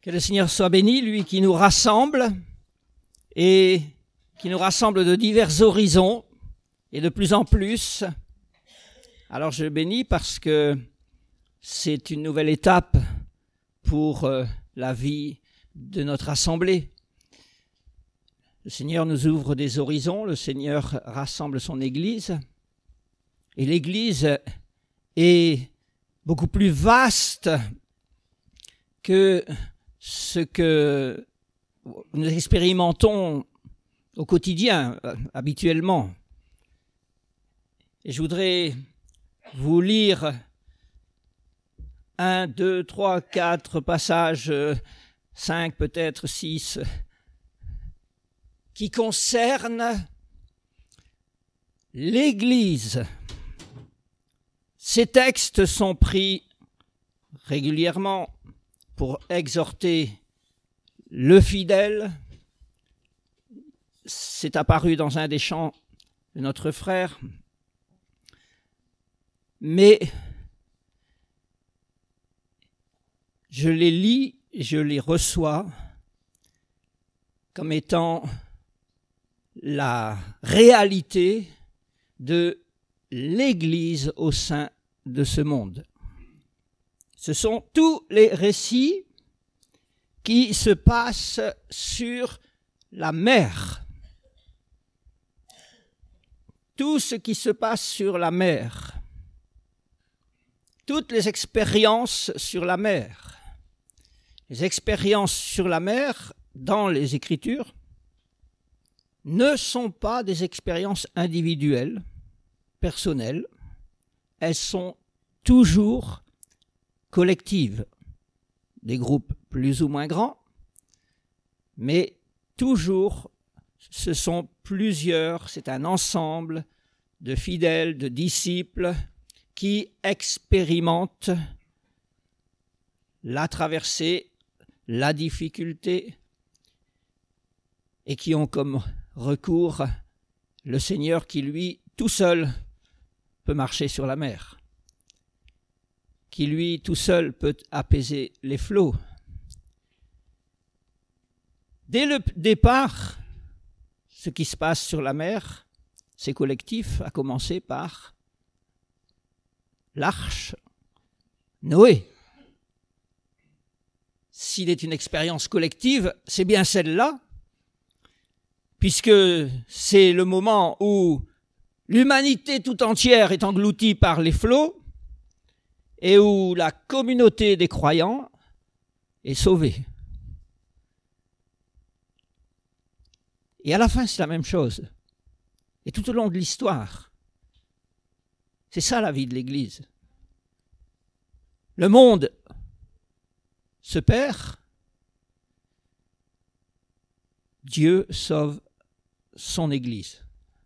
Que le Seigneur soit béni, lui qui nous rassemble et qui nous rassemble de divers horizons et de plus en plus. Alors je le bénis parce que c'est une nouvelle étape pour la vie de notre assemblée. Le Seigneur nous ouvre des horizons, le Seigneur rassemble son Église et l'Église est beaucoup plus vaste que ce que nous expérimentons au quotidien, habituellement. Et je voudrais vous lire 1, 2, 3, 4 passages, 5 peut-être, 6, qui concernent l'Église. Ces textes sont pris régulièrement pour exhorter le fidèle. C'est apparu dans un des chants de notre frère. Mais je les lis, je les reçois comme étant la réalité de l'Église au sein de ce monde. Ce sont tous les récits qui se passent sur la mer. Tout ce qui se passe sur la mer. Toutes les expériences sur la mer. Les expériences sur la mer, dans les Écritures, ne sont pas des expériences individuelles, personnelles. Elles sont toujours collectives, des groupes plus ou moins grands, mais toujours ce sont plusieurs, c'est un ensemble de fidèles, de disciples qui expérimentent la traversée, la difficulté et qui ont comme recours le Seigneur qui, lui, tout seul, peut marcher sur la mer, qui, lui, tout seul, peut apaiser les flots. Dès le départ, ce qui se passe sur la mer, c'est collectif, à commencer par l'arche Noé. S'il est une expérience collective, c'est bien celle-là, puisque c'est le moment où l'humanité tout entière est engloutie par les flots et où la communauté des croyants est sauvée. Et à la fin, c'est la même chose. Et tout au long de l'histoire, c'est ça la vie de l'Église. Le monde se perd, Dieu sauve son Église.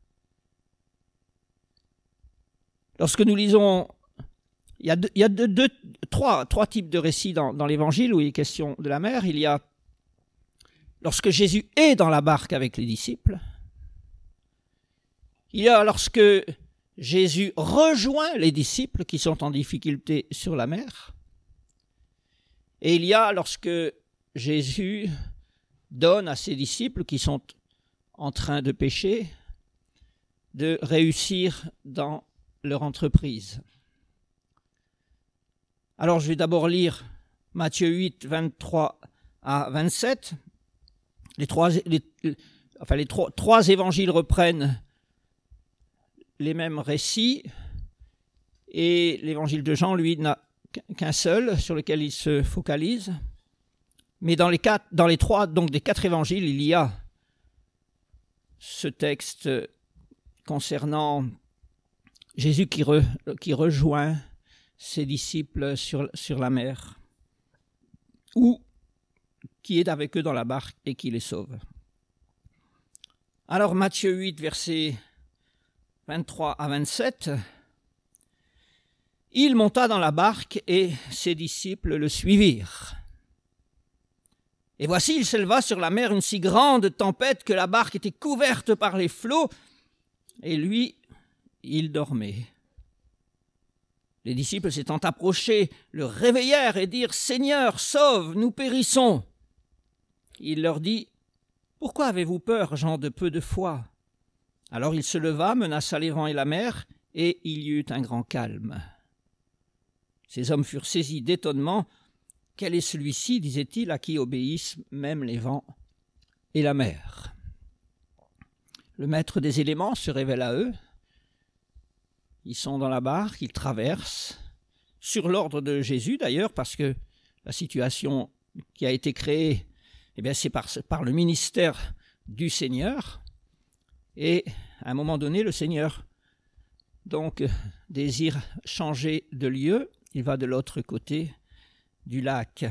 Lorsque nous lisons, il y a trois types de récits dans l'Évangile où il est question de la mer. Il y a lorsque Jésus est dans la barque avec les disciples. Il y a lorsque Jésus rejoint les disciples qui sont en difficulté sur la mer. Et il y a lorsque Jésus donne à ses disciples qui sont en train de pécher de réussir dans leur entreprise. Alors je vais d'abord lire Matthieu 8, 23 à 27. Les trois évangiles reprennent les mêmes récits et l'évangile de Jean, lui, n'a qu'un seul sur lequel il se focalise. Mais dans les trois, donc des 4 évangiles, il y a ce texte concernant Jésus qui rejoint ses disciples sur la mer, ou qui est avec eux dans la barque et qui les sauve. Alors Matthieu 8, versets 23 à 27, « Il monta dans la barque et ses disciples le suivirent. Et voici, il s'éleva sur la mer une si grande tempête que la barque était couverte par les flots, et lui, il dormait. Les disciples s'étant approchés, le réveillèrent et dirent « Seigneur, sauve, nous périssons !» il leur dit « Pourquoi avez-vous peur, gens de peu de foi ?» Alors il se leva, menaça les vents et la mer, et il y eut un grand calme. Ces hommes furent saisis d'étonnement. « Quel est celui-ci, disaient-ils, à qui obéissent même les vents et la mer ?» Le maître des éléments se révèle à eux. Ils sont dans la barque, ils traversent, sur l'ordre de Jésus d'ailleurs, parce que la situation qui a été créée, eh bien, c'est par le ministère du Seigneur. Et à un moment donné, le Seigneur donc désire changer de lieu. Il va de l'autre côté du lac.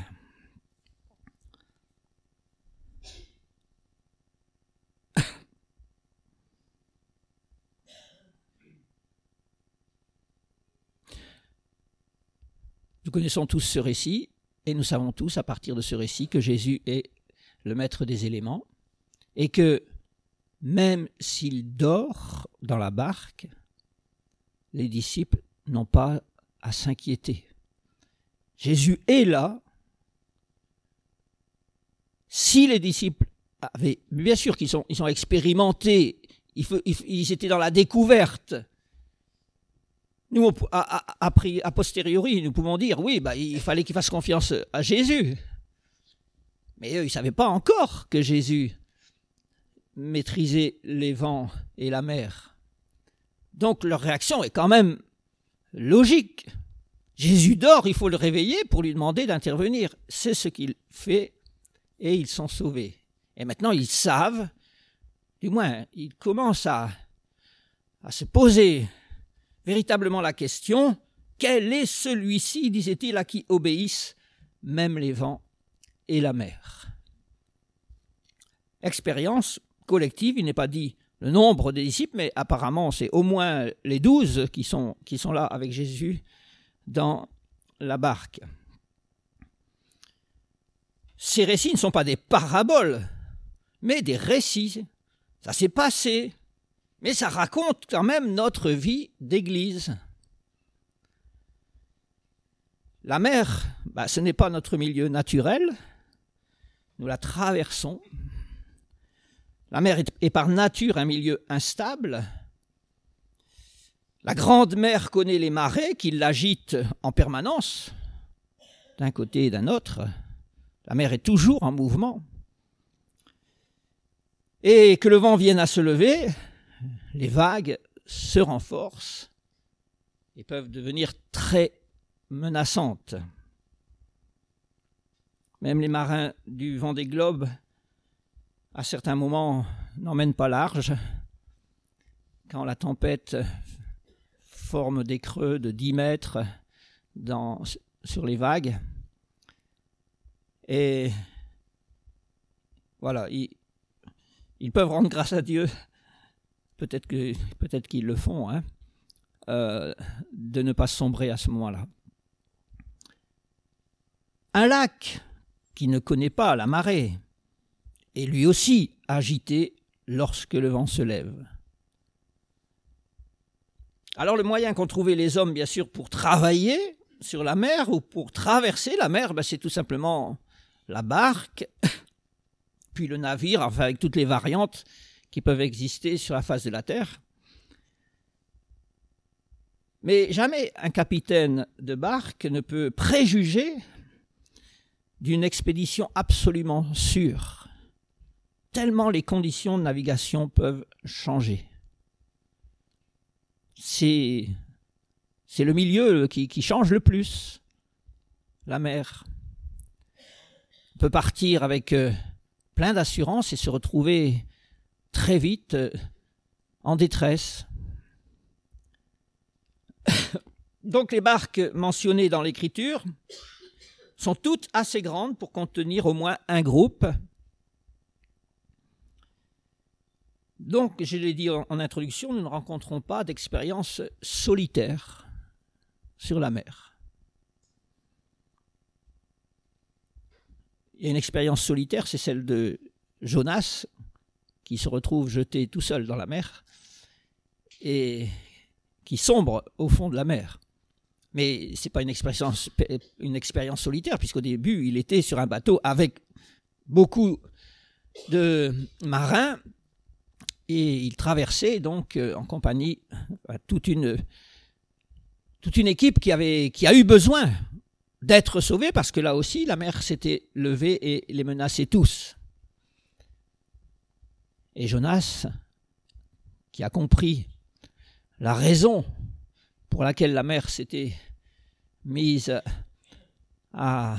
Nous connaissons tous ce récit et nous savons tous à partir de ce récit que Jésus est le maître des éléments et que même s'il dort dans la barque, les disciples n'ont pas à s'inquiéter. Jésus est là. Si les disciples avaient, bien sûr qu'ils sont expérimentés, ils étaient dans la découverte. Nous, a posteriori, nous pouvons dire, oui, il fallait qu'ils fassent confiance à Jésus. Mais eux, ils ne savaient pas encore que Jésus maîtrisait les vents et la mer. Donc leur réaction est quand même logique. Jésus dort, il faut le réveiller pour lui demander d'intervenir. C'est ce qu'il fait et ils sont sauvés. Et maintenant, ils savent, du moins, ils commencent à se poser véritablement la question, quel est celui-ci, disait-il, à qui obéissent même les vents et la mer? Expérience collective, il n'est pas dit le nombre des disciples, mais apparemment c'est au moins les 12 qui sont là avec Jésus dans la barque. Ces récits ne sont pas des paraboles, mais des récits. Ça s'est passé. Mais ça raconte quand même notre vie d'église. La mer, ce n'est pas notre milieu naturel. Nous la traversons. La mer est par nature un milieu instable. La grande mer connaît les marées qui l'agitent en permanence, d'un côté et d'un autre. La mer est toujours en mouvement. Et que le vent vienne à se lever, les vagues se renforcent et peuvent devenir très menaçantes. Même les marins du Vendée Globe, à certains moments, n'emmènent pas large. Quand la tempête forme des creux de 10 mètres sur les vagues. Et voilà, ils peuvent rendre grâce à Dieu. Peut-être qu'ils le font, de ne pas sombrer à ce moment-là. Un lac qui ne connaît pas la marée est lui aussi agité lorsque le vent se lève. Alors le moyen qu'ont trouvé les hommes, bien sûr, pour travailler sur la mer ou pour traverser la mer, c'est tout simplement la barque, puis le navire, enfin avec toutes les variantes qui peuvent exister sur la face de la terre. Mais jamais un capitaine de barque ne peut préjuger d'une expédition absolument sûre, tellement les conditions de navigation peuvent changer. C'est le milieu qui change le plus, la mer. On peut partir avec plein d'assurance et se retrouver très vite en détresse. Donc les barques mentionnées dans l'Écriture sont toutes assez grandes pour contenir au moins un groupe. Donc, je l'ai dit en introduction, nous ne rencontrons pas d'expérience solitaire sur la mer. Il y a une expérience solitaire, c'est celle de Jonas, qui se retrouve jeté tout seul dans la mer et qui sombre au fond de la mer. Mais ce n'est pas une expérience solitaire, puisqu'au début, il était sur un bateau avec beaucoup de marins et ils traversaient donc en compagnie toute une équipe qui a eu besoin d'être sauvée parce que là aussi la mer s'était levée et les menaçait tous. Et Jonas, qui a compris la raison pour laquelle la mer s'était mise à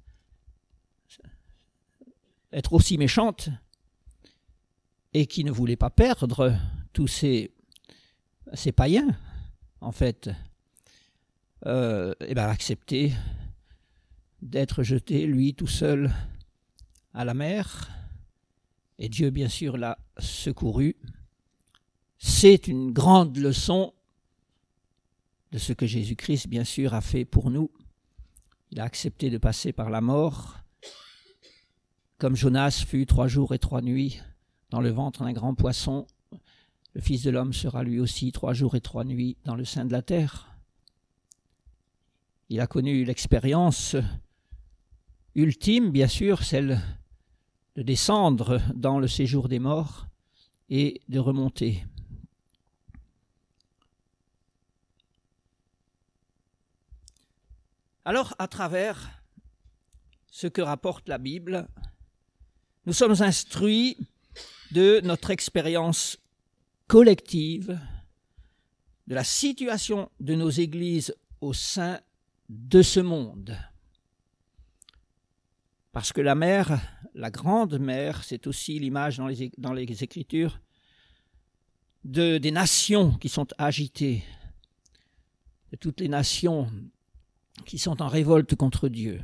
être aussi méchante et qui ne voulait pas perdre tous ces païens, en fait, a accepté d'être jeté, lui, tout seul, à la mer. Et Dieu, bien sûr, l'a secouru. C'est une grande leçon de ce que Jésus-Christ, bien sûr, a fait pour nous. Il a accepté de passer par la mort, comme Jonas fut 3 jours et 3 nuits dans le ventre d'un grand poisson. Le Fils de l'homme sera lui aussi 3 jours et 3 nuits dans le sein de la terre. Il a connu l'expérience ultime, bien sûr, celle de descendre dans le séjour des morts et de remonter. Alors, à travers ce que rapporte la Bible, nous sommes instruits de notre expérience collective, de la situation de nos églises au sein de ce monde. Parce que la mer, la grande mer, c'est aussi l'image dans les Écritures des nations qui sont agitées, de toutes les nations qui sont en révolte contre Dieu.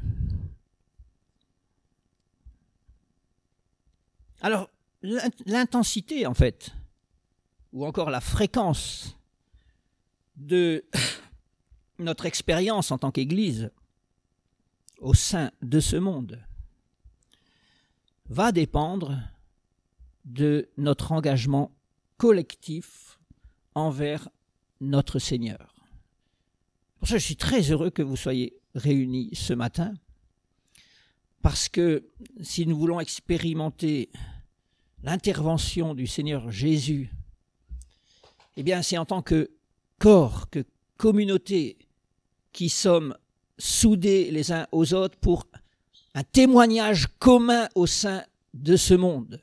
Alors, l'intensité, en fait, ou encore la fréquence de notre expérience en tant qu'Église au sein de ce monde va dépendre de notre engagement collectif envers notre Seigneur. Pour ça, je suis très heureux que vous soyez réunis ce matin, parce que si nous voulons expérimenter l'intervention du Seigneur Jésus, eh bien c'est en tant que corps, que communauté, qui sommes soudés les uns aux autres pour un témoignage commun au sein de ce monde.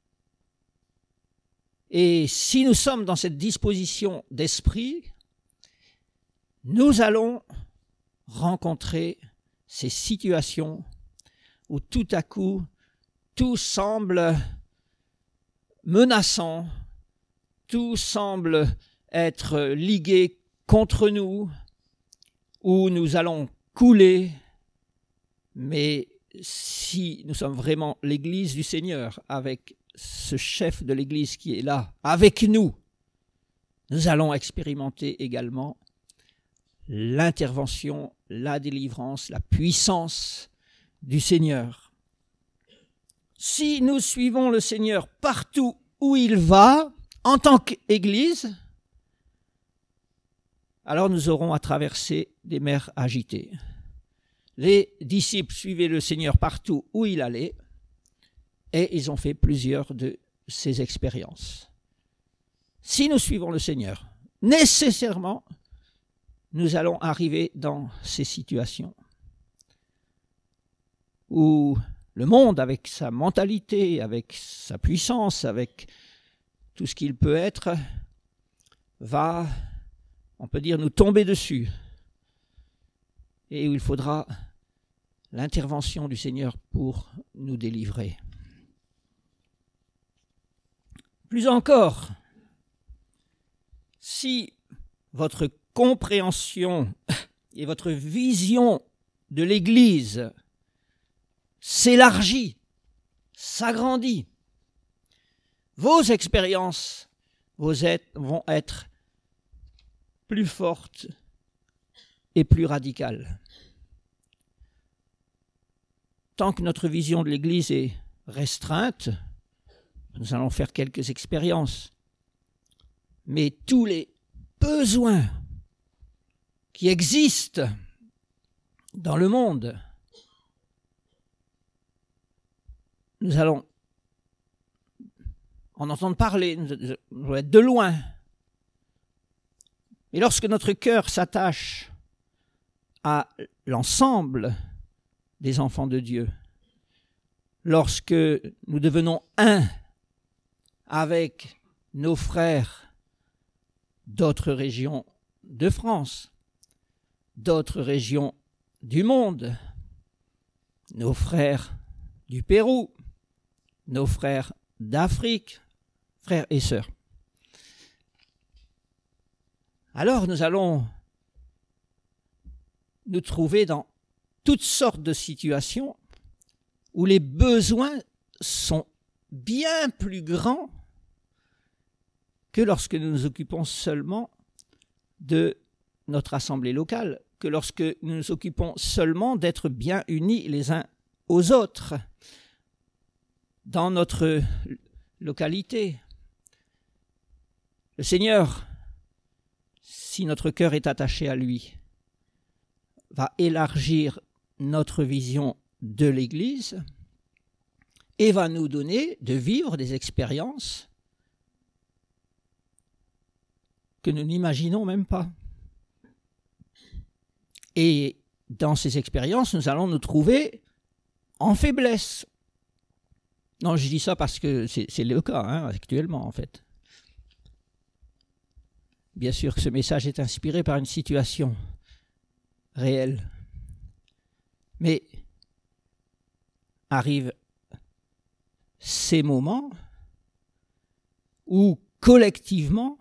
Et si nous sommes dans cette disposition d'esprit, nous allons rencontrer ces situations où tout à coup, tout semble menaçant, tout semble être ligué contre nous, où nous allons couler, mais si nous sommes vraiment l'Église du Seigneur, avec ce chef de l'Église qui est là, avec nous, nous allons expérimenter également l'intervention, la délivrance, la puissance du Seigneur. Si nous suivons le Seigneur partout où il va, en tant qu'Église, alors nous aurons à traverser des mers agitées. Les disciples suivaient le Seigneur partout où il allait et ils ont fait plusieurs de ces expériences. Si nous suivons le Seigneur, nécessairement, nous allons arriver dans ces situations où le monde, avec sa mentalité, avec sa puissance, avec tout ce qu'il peut être, va, on peut dire, nous tomber dessus. Et où il faudra l'intervention du Seigneur pour nous délivrer. Plus encore, si votre compréhension et votre vision de l'Église s'élargit, s'agrandit, vos expériences vont être plus fortes et plus radicales. Tant que notre vision de l'Église est restreinte, nous allons faire quelques expériences. Mais tous les besoins qui existent dans le monde, nous allons en entendre parler, nous devons être de loin. Et lorsque notre cœur s'attache à l'ensemble des enfants de Dieu, lorsque nous devenons un avec nos frères d'autres régions de France, d'autres régions du monde, nos frères du Pérou, nos frères d'Afrique, frères et sœurs. Alors nous allons nous trouver dans toutes sortes de situations où les besoins sont bien plus grands que lorsque nous nous occupons seulement de notre assemblée locale, que lorsque nous nous occupons seulement d'être bien unis les uns aux autres dans notre localité. Le Seigneur, si notre cœur est attaché à lui, va élargir notre vision de l'Église et va nous donner de vivre des expériences que nous n'imaginons même pas. Et dans ces expériences, nous allons nous trouver en faiblesse. Non, je dis ça parce que c'est le cas actuellement, en fait. Bien sûr que ce message est inspiré par une situation réelle. Mais arrivent ces moments où, collectivement,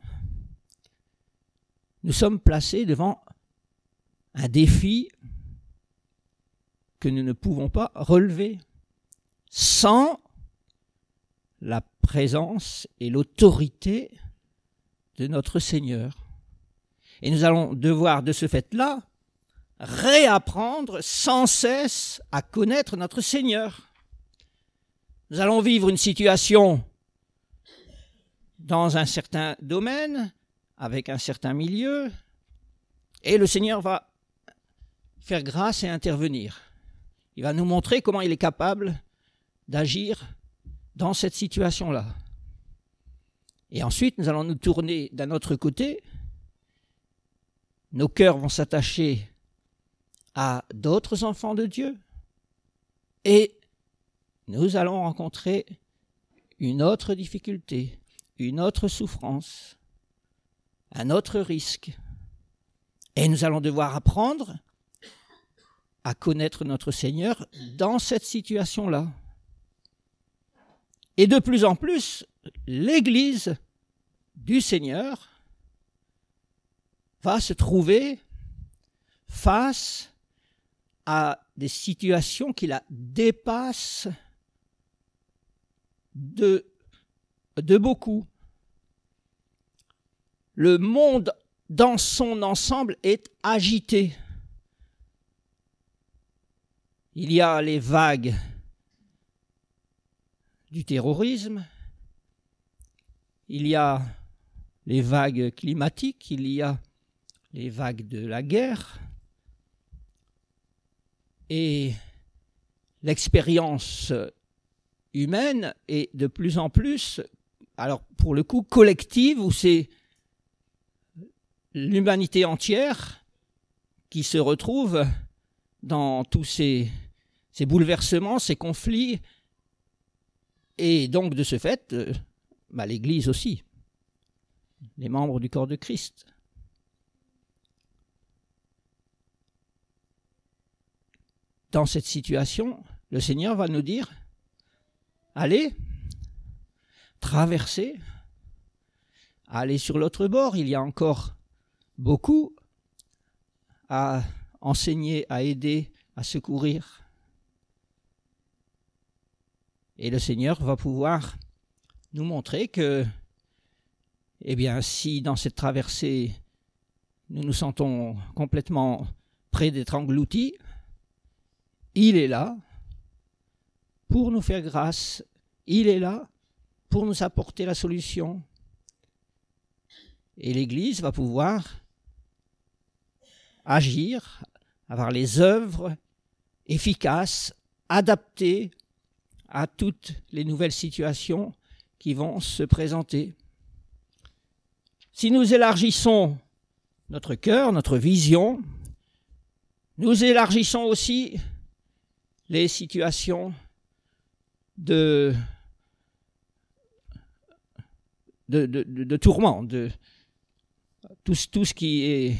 nous sommes placés devant un défi que nous ne pouvons pas relever sans la présence et l'autorité de notre Seigneur. Et nous allons devoir, de ce fait-là, réapprendre sans cesse à connaître notre Seigneur. Nous allons vivre une situation dans un certain domaine, avec un certain milieu, et le Seigneur va faire grâce et intervenir. Il va nous montrer comment il est capable d'agir dans cette situation-là. Et ensuite, nous allons nous tourner d'un autre côté. Nos cœurs vont s'attacher à d'autres enfants de Dieu et nous allons rencontrer une autre difficulté, une autre souffrance, un autre risque. Et nous allons devoir apprendre à connaître notre Seigneur dans cette situation-là. Et de plus en plus, l'Église du Seigneur va se trouver face à des situations qui la dépassent de beaucoup. Le monde dans son ensemble est agité. Il y a les vagues du terrorisme, il y a les vagues climatiques, il y a les vagues de la guerre, et l'expérience humaine est de plus en plus, alors pour le coup collective, où c'est l'humanité entière qui se retrouve dans tous ces bouleversements, ces conflits, et donc de ce fait, l'Église aussi, les membres du corps de Christ. Dans cette situation, le Seigneur va nous dire, allez, traversez, allez sur l'autre bord, il y a encore beaucoup à enseigner, à aider, à secourir. Et le Seigneur va pouvoir nous montrer que, si dans cette traversée, nous nous sentons complètement près d'être engloutis, il est là pour nous faire grâce, il est là pour nous apporter la solution. Et l'Église va pouvoir agir, avoir les œuvres efficaces, adaptées à toutes les nouvelles situations qui vont se présenter. Si nous élargissons notre cœur, notre vision, nous élargissons aussi les situations de tourment, de tout ce qui est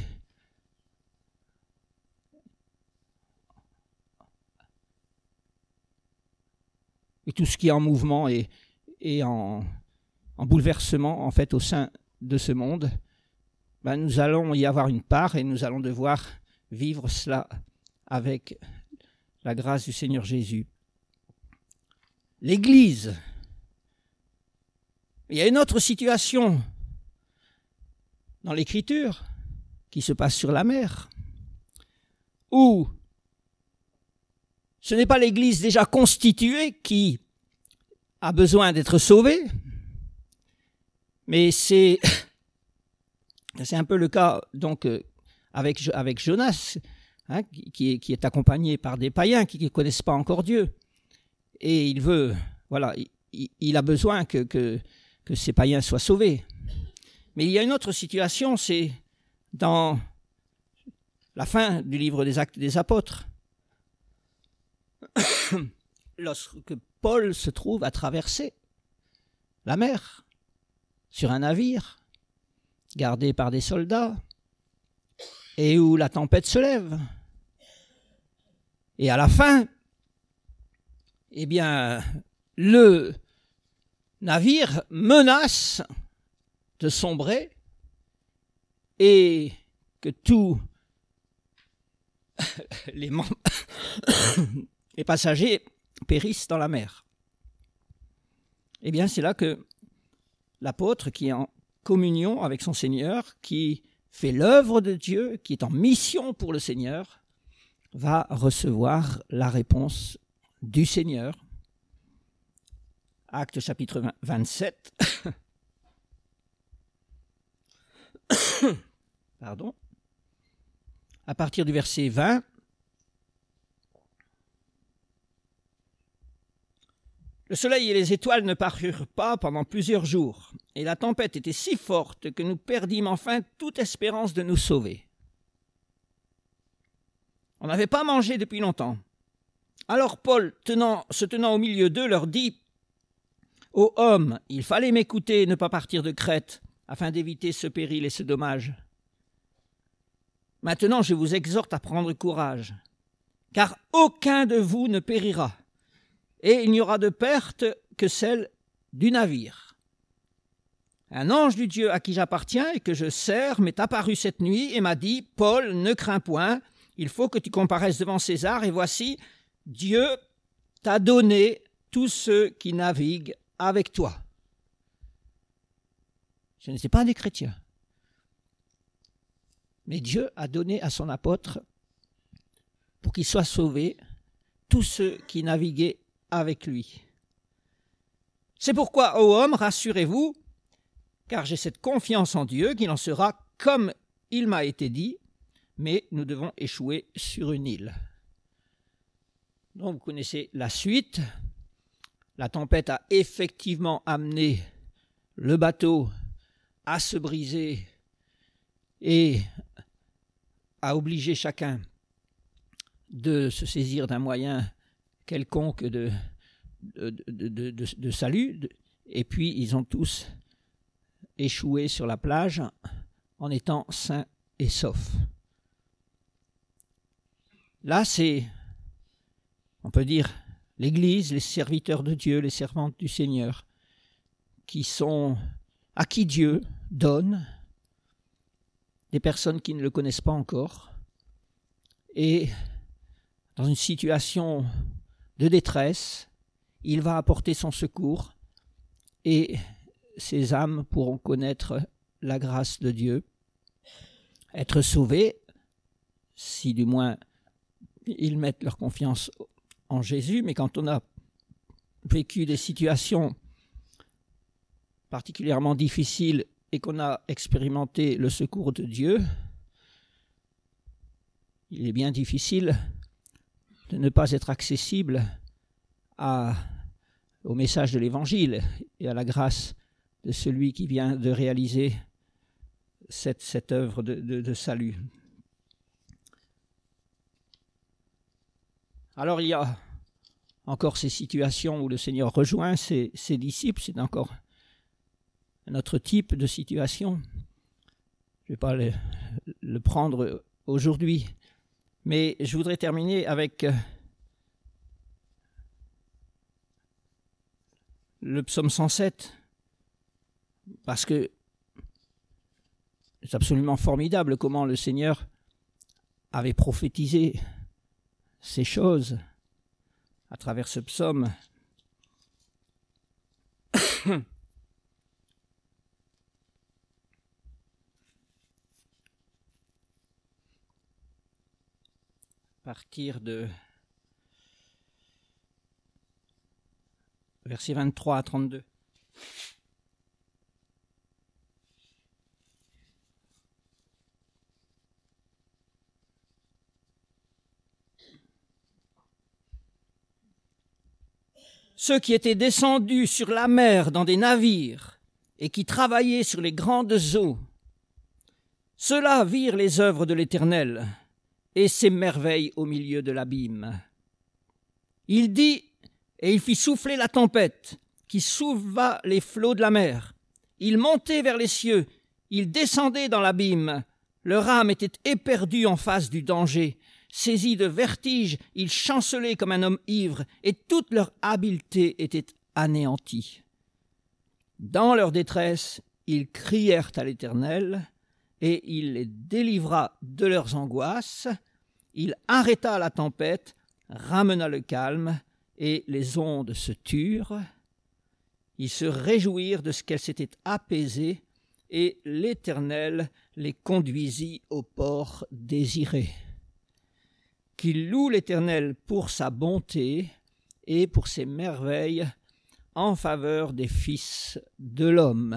et tout ce qui est en mouvement et en bouleversement en fait au sein de ce monde, nous allons y avoir une part et nous allons devoir vivre cela avec la grâce du Seigneur Jésus. L'Église, il y a une autre situation dans l'Écriture qui se passe sur la mer, où ce n'est pas l'Église déjà constituée qui a besoin d'être sauvée, mais c'est un peu le cas donc avec Jonas, qui est accompagné par des païens qui ne connaissent pas encore Dieu. Et il veut, il a besoin que ces païens soient sauvés. Mais il y a une autre situation, c'est dans la fin du livre des Actes des Apôtres, lorsque Paul se trouve à traverser la mer sur un navire gardé par des soldats et où la tempête se lève. Et à la fin, le navire menace de sombrer et que tous les passagers périssent dans la mer. C'est là que l'apôtre, qui est en communion avec son Seigneur, qui fait l'œuvre de Dieu, qui est en mission pour le Seigneur, va recevoir la réponse du Seigneur. Actes chapitre 27. Pardon. À partir du verset 20. Le soleil et les étoiles ne parurent pas pendant plusieurs jours, et la tempête était si forte que nous perdîmes enfin toute espérance de nous sauver. On n'avait pas mangé depuis longtemps. Alors Paul, se tenant au milieu d'eux, leur dit « Ô hommes, il fallait m'écouter et ne pas partir de Crète, afin d'éviter ce péril et ce dommage. Maintenant, je vous exhorte à prendre courage, car aucun de vous ne périra, et il n'y aura de perte que celle du navire. Un ange du Dieu à qui j'appartiens et que je sers m'est apparu cette nuit et m'a dit « Paul, ne crains point, il faut que tu comparaisses devant César, et voici, Dieu t'a donné tous ceux qui naviguent avec toi. » Ce n'étaient pas des chrétiens. Mais Dieu a donné à son apôtre, pour qu'ils soient sauvés, tous ceux qui naviguaient avec lui. C'est pourquoi, ô hommes, rassurez-vous, car j'ai cette confiance en Dieu qu'il en sera comme il m'a été dit, mais nous devons échouer sur une île. Donc vous connaissez la suite. La tempête a effectivement amené le bateau à se briser et a obligé chacun de se saisir d'un moyen quelconque de salut, et puis ils ont tous échoué sur la plage en étant sains et saufs. Là, c'est, on peut dire, l'Église, les serviteurs de Dieu, les servantes du Seigneur, à qui Dieu donne des personnes qui ne le connaissent pas encore, et dans une situation de détresse, il va apporter son secours et ces âmes pourront connaître la grâce de Dieu, être sauvées, si du moins ils mettent leur confiance en Jésus. Mais quand on a vécu des situations particulièrement difficiles et qu'on a expérimenté le secours de Dieu, il est bien difficile de ne pas être accessible à au message de l'Évangile et à la grâce de celui qui vient de réaliser cette œuvre de salut. Alors il y a encore ces situations où le Seigneur rejoint ses disciples, c'est encore un autre type de situation. Je ne vais pas le prendre aujourd'hui, mais je voudrais terminer avec le psaume 107, parce que c'est absolument formidable comment le Seigneur avait prophétisé ces choses à travers ce psaume. À partir de versets 23 à 32. Ceux qui étaient descendus sur la mer dans des navires et qui travaillaient sur les grandes eaux, ceux-là virent les œuvres de l'Éternel et ses merveilles au milieu de l'abîme. Il dit, et il fit souffler la tempête, qui souleva les flots de la mer. Il montait vers les cieux, il descendait dans l'abîme. Leur âme était éperdue en face du danger. Saisis de vertige, ils chancelaient comme un homme ivre, et toute leur habileté était anéantie. Dans leur détresse, ils crièrent à l'Éternel, et il les délivra de leurs angoisses. Il arrêta la tempête, ramena le calme, et les ondes se turent. Ils se réjouirent de ce qu'elles s'étaient apaisées, et l'Éternel les conduisit au port désiré. Qu'ils louent l'Éternel pour sa bonté et pour ses merveilles en faveur des fils de l'homme.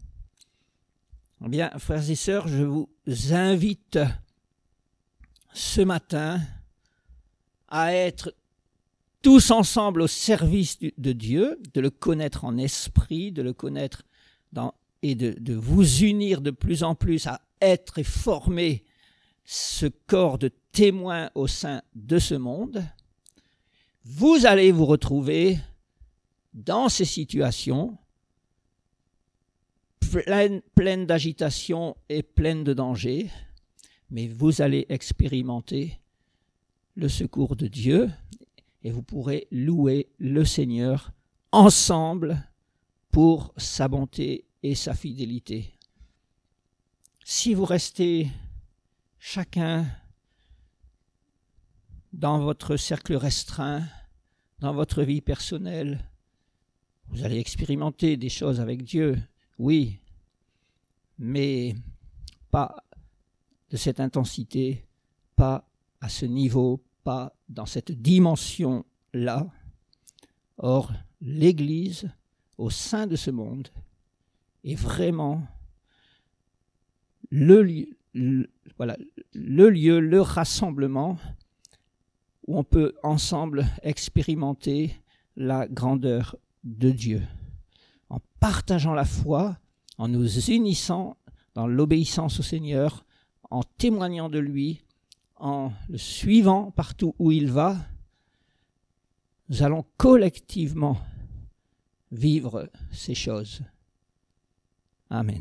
Eh bien, frères et sœurs, je vous invite ce matin à être tous ensemble au service de Dieu, de le connaître en esprit, de le connaître et de vous unir de plus en plus à être et former ce corps de témoins au sein de ce monde. Vous allez vous retrouver dans ces situations pleines d'agitation et pleines de danger, mais vous allez expérimenter le secours de Dieu et vous pourrez louer le Seigneur ensemble pour sa bonté et sa fidélité. Si vous restez chacun dans votre cercle restreint, dans votre vie personnelle, vous allez expérimenter des choses avec Dieu, oui, mais pas de cette intensité, pas à ce niveau, pas dans cette dimension-là. Or, l'Église, au sein de ce monde, est vraiment le lieu, le rassemblement où on peut ensemble expérimenter la grandeur de Dieu. En partageant la foi, en nous unissant dans l'obéissance au Seigneur, en témoignant de lui, en le suivant partout où il va, nous allons collectivement vivre ces choses. Amen.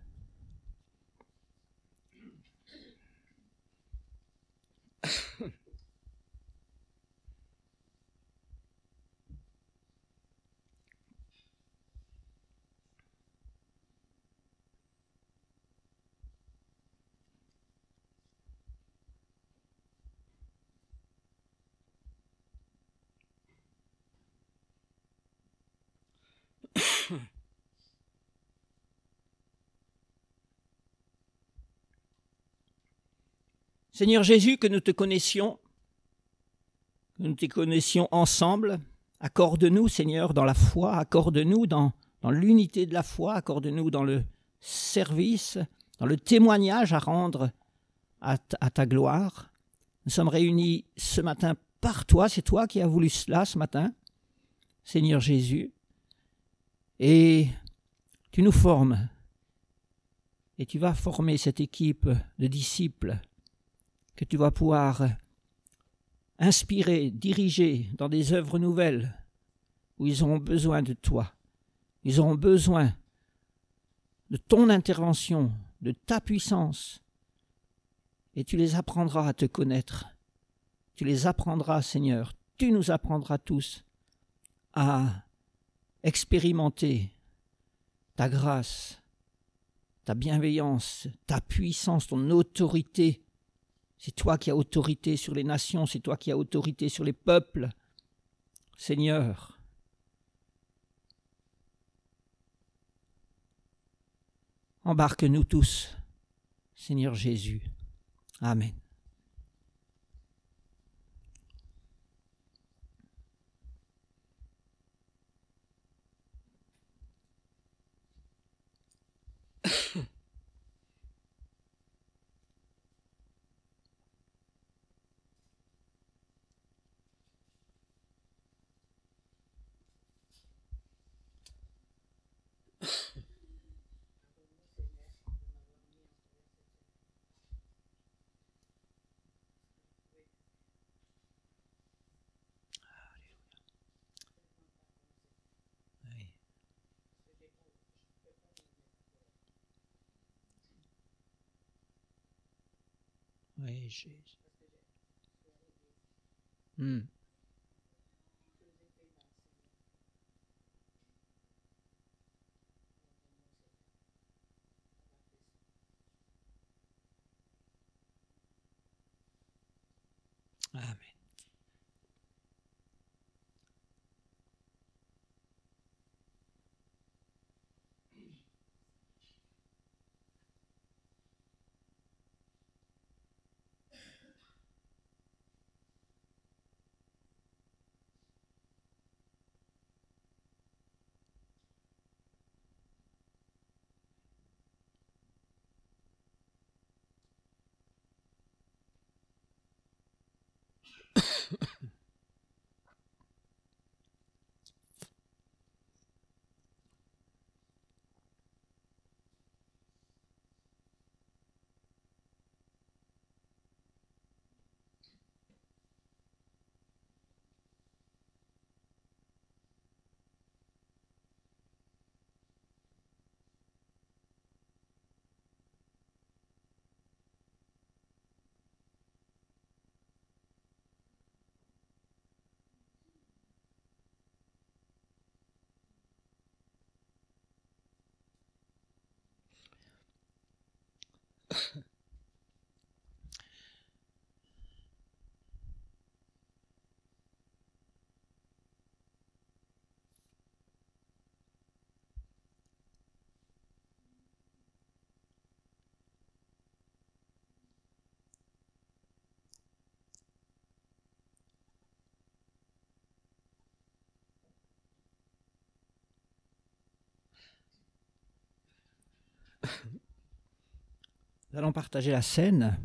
Seigneur Jésus, que nous te connaissions ensemble, accorde-nous, Seigneur, dans la foi, accorde-nous dans l'unité de la foi, accorde-nous dans le service, dans le témoignage à rendre à ta gloire. Nous sommes réunis ce matin par toi, c'est toi qui as voulu cela ce matin. Seigneur Jésus, et tu nous formes, et tu vas former cette équipe de disciples que tu vas pouvoir inspirer, diriger dans des œuvres nouvelles où ils auront besoin de toi. Ils auront besoin de ton intervention, de ta puissance, et tu les apprendras à te connaître. Tu les apprendras, Seigneur, tu nous apprendras tous à expérimenter ta grâce, ta bienveillance, ta puissance, ton autorité. C'est toi qui as autorité sur les nations, c'est toi qui as autorité sur les peuples. Seigneur, embarque-nous tous, Seigneur Jésus. Amen. Oui, Jésus. Amen. Nous allons partager la scène.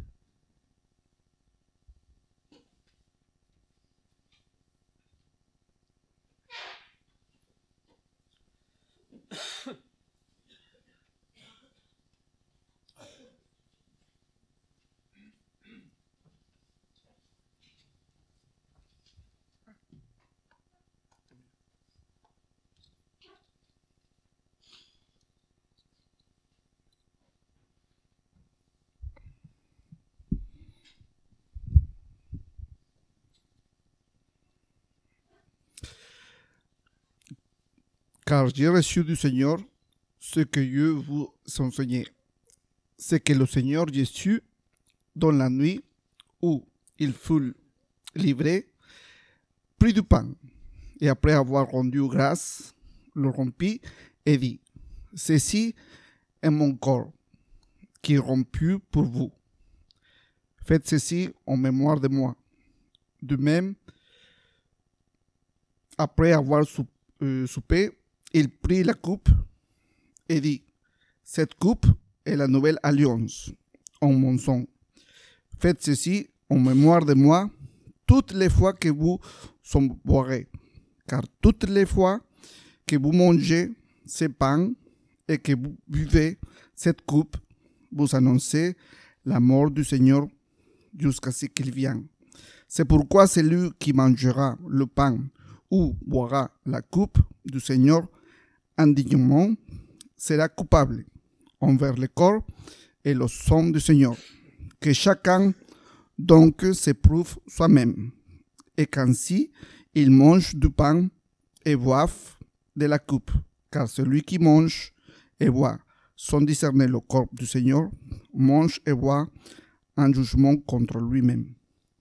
Car j'ai reçu du Seigneur ce que je vous enseignais. C'est que le Seigneur Jésus, dans la nuit où il fut livré, prit du pain, et après avoir rendu grâce, le rompit et dit, « Ceci est mon corps, qui est rompu pour vous. Faites ceci en mémoire de moi. » De même, après avoir soupé, il prit la coupe et dit, « Cette coupe est la nouvelle alliance en mon sang. Faites ceci en mémoire de moi toutes les fois que vous en boirez. car toutes les fois que vous mangez ce pain et que vous buvez cette coupe, vous annoncez la mort du Seigneur jusqu'à ce qu'il vienne. C'est pourquoi celui qui mangera le pain ou boira la coupe du Seigneur indignement sera coupable envers le corps et le sang du Seigneur. Que chacun donc s'éprouve soi-même, et qu'ainsi il mange du pain et boive de la coupe, car celui qui mange et boit sans discerner le corps du Seigneur mange et boit un jugement contre lui-même.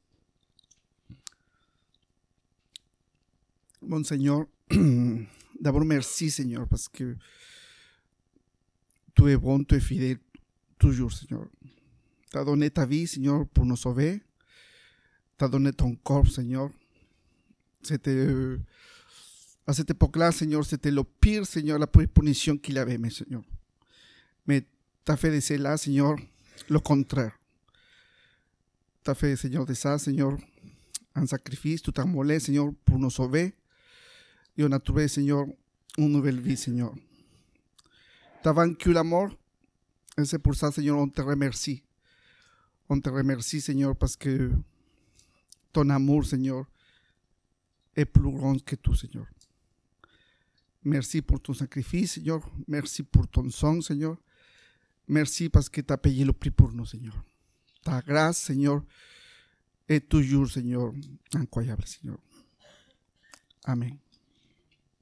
Bon Seigneur, d'abord merci Seigneur, parce que tu es bon, tu es fidèle toujours Seigneur. Tu as donné ta vie Seigneur pour nous sauver. Tu as donné ton corps Seigneur. C'était à cette époque-là Seigneur, c'était le pire Seigneur, la pire punition qu'il avait mais Seigneur. Mais tu as fait de cela Seigneur le contraire. Tu as fait Seigneur de ça Seigneur un sacrifice, tu t'as immolé Seigneur pour nous sauver. Et on a trouvé, Seigneur, une nouvelle vie, Seigneur. Tu as vaincu la mort. Et c'est pour ça, Seigneur, on te remercie. On te remercie, Seigneur, parce que ton amour, Seigneur, est plus grand que tout, Seigneur. Merci pour ton sacrifice, Seigneur. Merci pour ton sang, Seigneur. Merci parce que tu as payé le prix pour nous, Seigneur. Ta grâce, Seigneur, est toujours, Seigneur, incroyable, Seigneur. Amen.